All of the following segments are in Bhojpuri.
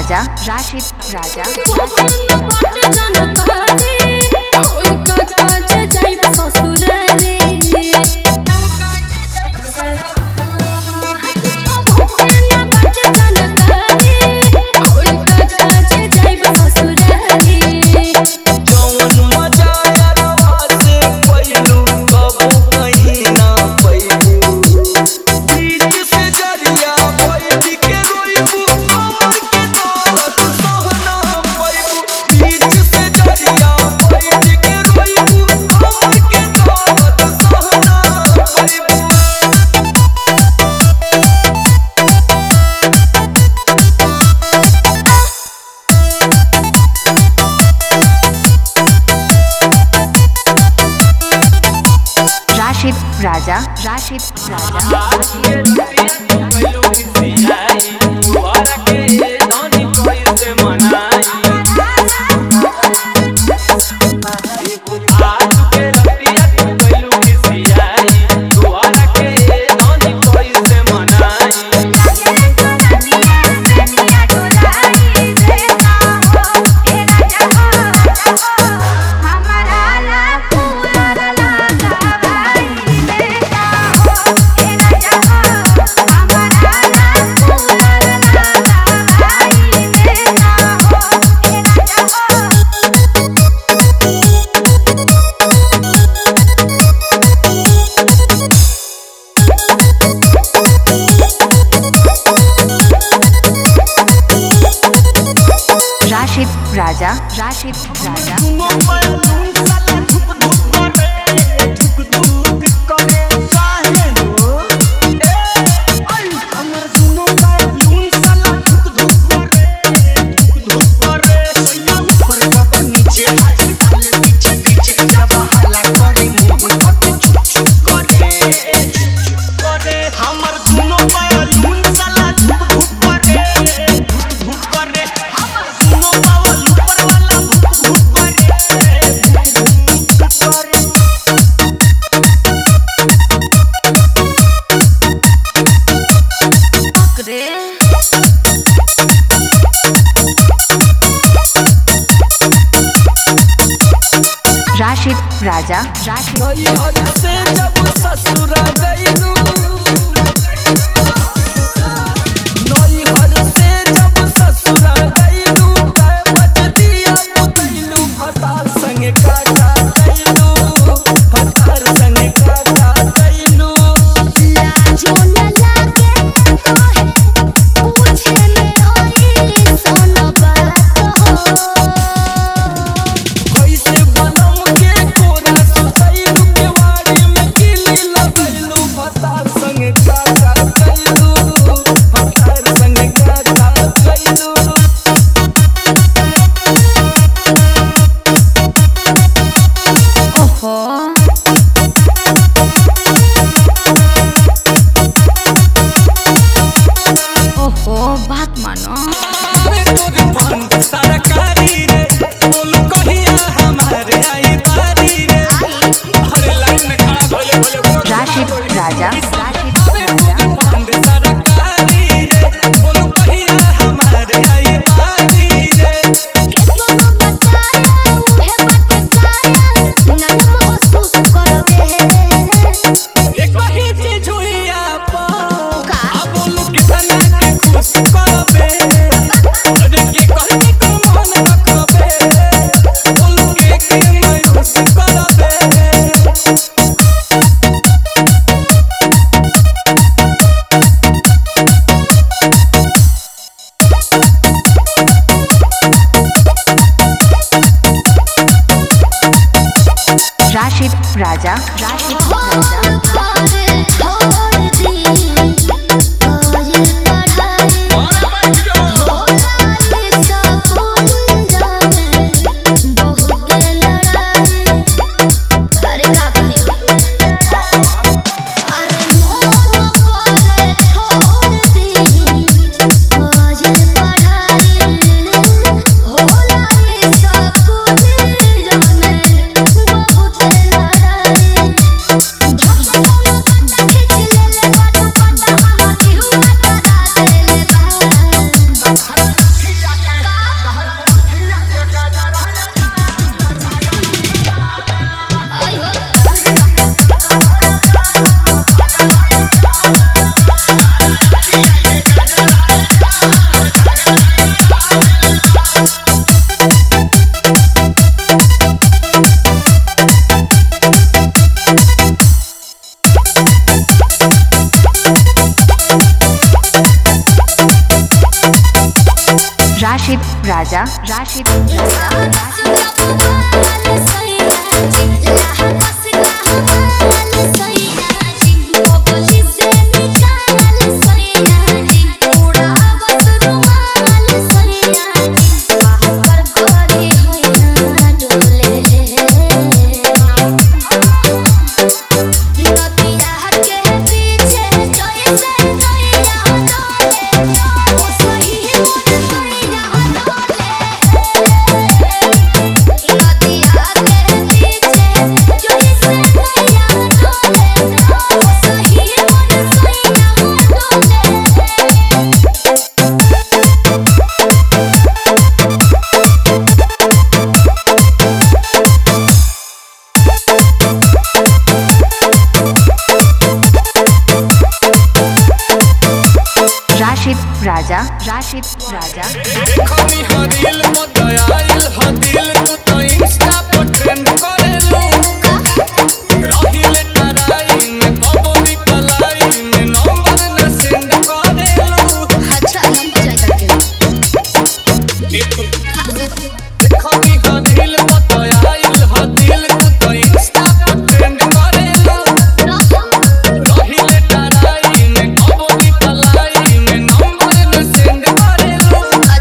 राजा राशिद राजा राजा राशिद राजा राजा राशिद राजा राशिद राजा राशिद से जब ससुरा गईलू नैहर से जब ससुरा गईलू बचतिया मुतैलू भतार संगे काटा गईलू भतार संगे काटा गईलू लाजो न लागे तोहे पूछे में ओई सोना बात हो कैसे बनम के कोरा सुतैलू केवाड़ी में किली लगैलू भतार संगे काटा गईलू भतार संगे काटा गईलू ओहो ओहो बात मानो सरकारी रे बोल कहिया हमारे आई बारी रे अरे लाइन में खड़ा भोले भोले राशिद राजा राशिद बंद सरकारी रे बोल कहिया हमारे आई बारी रे केतनो बताया उहे बताया न महसूस करबे एक ही चीज हुई आप अब बोल कितना के खुश करबे अरे की कहनी को मन रखबे बोल के मैं खुश करबे राशिद राजा राशिद राजा खिचले Raja, Rashid Raja. Rashid Raja, Rashid Raja. कभी हदिल मत आइल हदिल तू तो इंस्टा पर ट्रेंड करेलू रहिले तराई में कबो भी पलाई में नंबर न सेंड करेलू कभी हदिल मत आइल हदिल तू तो इंस्टा पर ट्रेंड करेलू रहिले तराई में कबो भी पलाई में नंबर न सेंड करेलू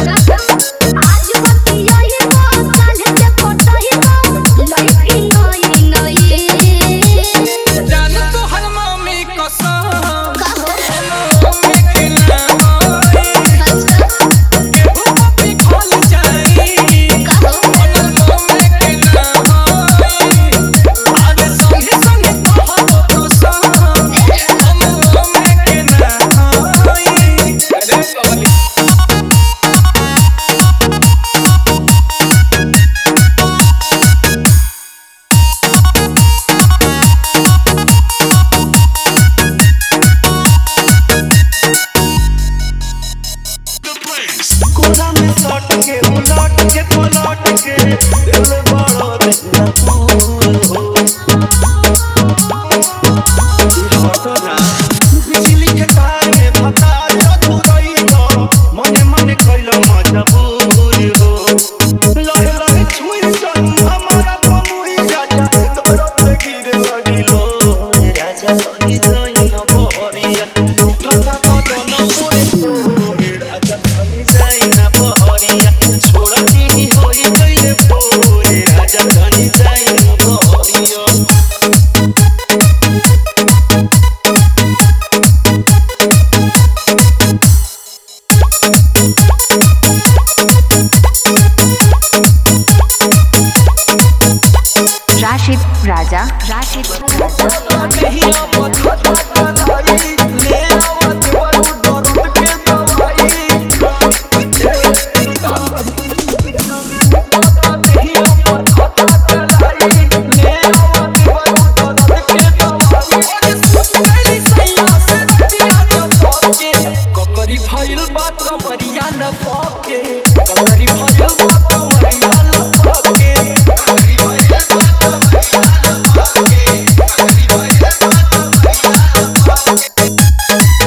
जान तो हर मम्मी कसम मम्मी खिलाओ केहू पपी खोल जाई बनल मम्मी खिलाओ आज संगे संगे कहबो कसम मम्मी खिलाओ अरे कबली कोना में सट के उलट के पलट के दिल बड़ा देखना फूल हो हटना बिजली के तार में भता तू रही हो मने मने कइलो मजबूर हो लहे लहे छुई सन हमारा पमुई राजा तोरो पे गिर सगिलो राजा सही सही न बोरिया फटा फटा न पोए राजा सही सही न बोरिया छोड़ा दी होई गइले पोए राजा सही सही न बोरिया Rashid Raja, Rashid Raja. ककरी भइल बात कमरिया न पके ककरी भइल बात कमरिया न पके ककरी भइल बात कमरिया न पके ककरी भइल बात कमरिया न पके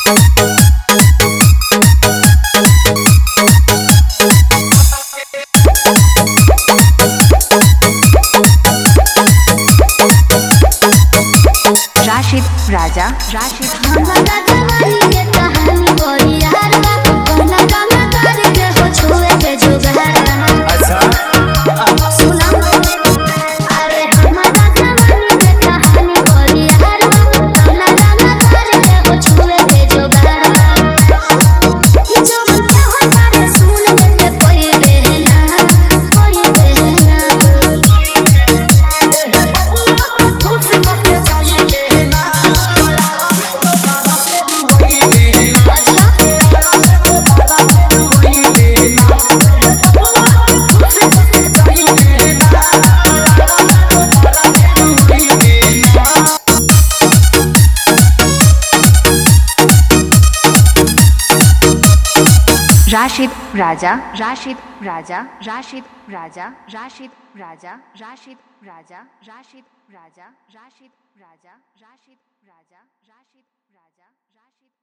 Rashid Raja, Rashid Raja. हमारा जवानी के कहानी बड़ी यार बा कहना गाना कर के हो छुए के जुगार अच्छा सुना अरे हमारा जवानी के कहानी बड़ी यार बा कहना गाना कर के हो छुए के जुगार जो मन चाहत तारे सुन के कोई रहना खुद से मत चाहिए Rashid Raja, Rashid Raja, Rashid Raja, Rashid Raja, Rashid Raja, Rashid Raja, Rashid Raja, Rashid Raja, Rashid Raja, Rashid